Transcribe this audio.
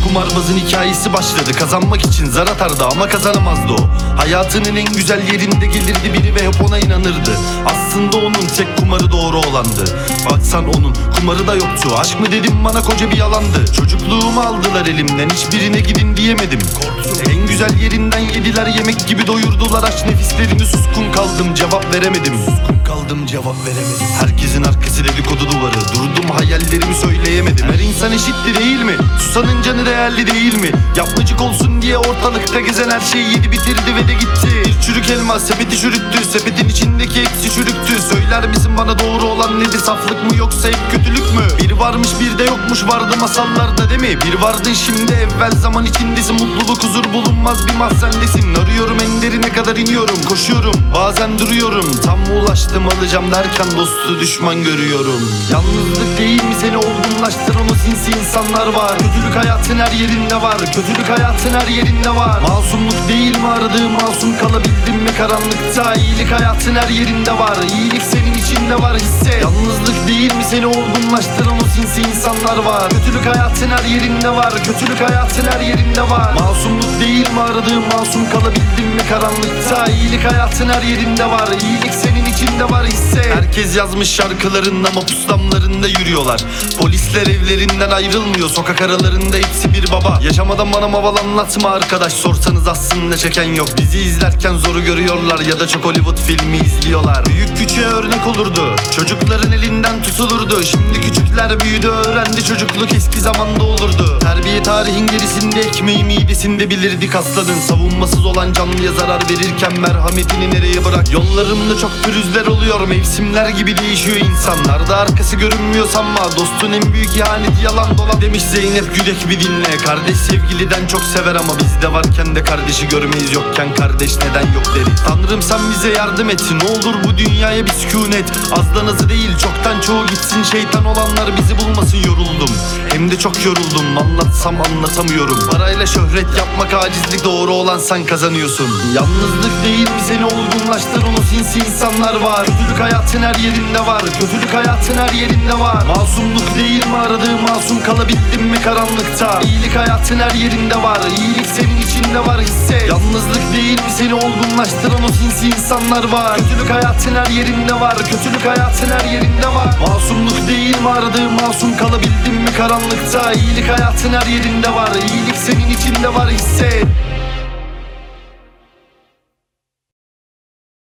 kumarbazın hikayesi başladı. Kazanmak için zar atardı ama kazanamazdı o. Hayatının en güzel yerinde gelirdi biri ve hep ona inanırdı. Aslında onun tek kumarı doğru olandı. Baksan onun kumarı da yoktu. Aşk mı dedim bana koca bir yalandı. Çocukluğumu aldılar elimden, hiçbirine gidin diyemedim. En güzel yerinden yediler, yemek gibi doyurdular aç nefislerini. Suskun kaldım, cevap veremedim. Herkesin arkası dedikodu duvarı. Durdum, hayallerimi söyleyemedim. Her insan eşitti değil mi? Susanın canı değerli değil mi? Yapmacık olsun diye ortalıkta gezen her şeyi yedi bitirdi ve de gitti. Bir çürük elma sepeti çürüttü. Sepetin içindeki eksi çürüktü. Söyler misin bana doğru olan nedir? Saflık mı yoksa hep kötülük mü? Bir varmış bir de yokmuş vardı masallarda değil mi? Bir vardın şimdi evvel zaman içindesin. Mutluluk huzur bulunmaz bir mahzendesin. Arıyorum en derine kadar iniyorum. Koşuyorum bazen duruyorum. Tam ulaştım alacağım derken dostu düşman görüyorum. Yalnızlık değil mi seni olgunlaştıran o sinsi insanlar var. Kötülük hayatın her yerinde var. Kötülük hayatın her yerinde var. Masumluk değil mi aradığım masum, kalabildim mi karanlıkta? İyilik hayatın her yerinde var. İyilik senin içinde var, hisset. Yalnızlık değil mi seni olgunlaştıran o sinsi insanlar var. Kötülük hayatın her yerinde var. Kötülük hayatın her yerinde var. Masumluk değil mi aradığım masum, kalabildim mi karanlıkta? İyilik hayatın her yerinde var. İyilik senin içinde var, hisset. Herkes yazmış şarkılarında ama puslamlarında yürüyorlar. Polisler evlerinden ayrılmıyor. Sokak aralarında hepsi bir baba. Yaşamadan bana maval anlatma arkadaş. Sorsanız aslında çeken yok. Bizi izlerken zoru görüyorlar ya da çok Hollywood filmi izliyorlar. Büyük küçüğe örnek olurdu. Çocukların elinden tutulurdu. Şimdi küçükler büyüdü, öğrendi. Çocukluk eski zamanda olurdu. Terbiye tarihin gerisinde, ekmeği midesinde bilirdik aslanın. Savunmasız olan canlıya zarar verirken merhametini nereye bırak? Yollarımda çok pürüzler oluyor. Mevsimler gibi değişiyor insanlar da arkası görünmüyor sanma. Dostun en büyük ihaneti yalan dolan demiş Zeynep Güdek, bir dinle. Kardeş sevgiliden çok sever ama bizde varken de kardeşi görmeyiz, yokken kardeş neden yok deriz. Tanrım sen bize yardım et, ne olur bu dünyaya bir sükunet. Azdan azı değil çoktan çoğu gitsin, şeytan olanlar bizi bulmasın. Yoruldum, hem de çok yoruldum, anlatsam anlatamıyorum. Parayla şöhret yapmak acizlik, doğru olan sen kazanıyorsun. Yalnızlık değil mi seni olgunlaştıran o sinsi insanlar var. Kötülük hayatın her yerinde var. Kötülük hayatın her yerinde var. Masumluk değil mi aradığım masum, kalabildim mi karanlıkta? İyilik hayatın her yerinde var. İyilik senin içinde var, hisset. Yalnızlık değil mi seni olgunlaştıran o sinsi insanlar var. Kötülük hayatın her yerinde var. Kötülük hayatın her yerinde var. Masumluk değil mi aradığım masum, kalabildim mi karanlıkta? İyilik hayatın her yerinde var. İyilik senin içinde var, hisset.